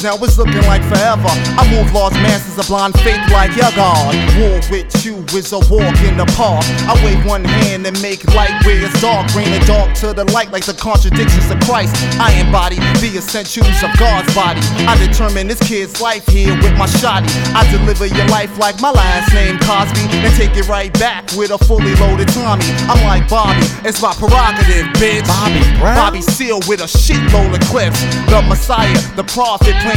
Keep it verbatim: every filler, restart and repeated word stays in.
Now it's looking like forever. I move large masses of blind faith like your God. War with you is a walk in the park. I wave one hand and make light where it's dark. Bring the dark to the light like the contradictions of Christ. I embody the essentials of God's body. I determine this kid's life here with my shotty. I deliver your life like my last name Cosby, and take it right back with a fully loaded Tommy. I'm like Bobby, it's my prerogative, bitch. Bobby Brown? Bobby Seale with a shitload of clips. The Messiah, the prophet,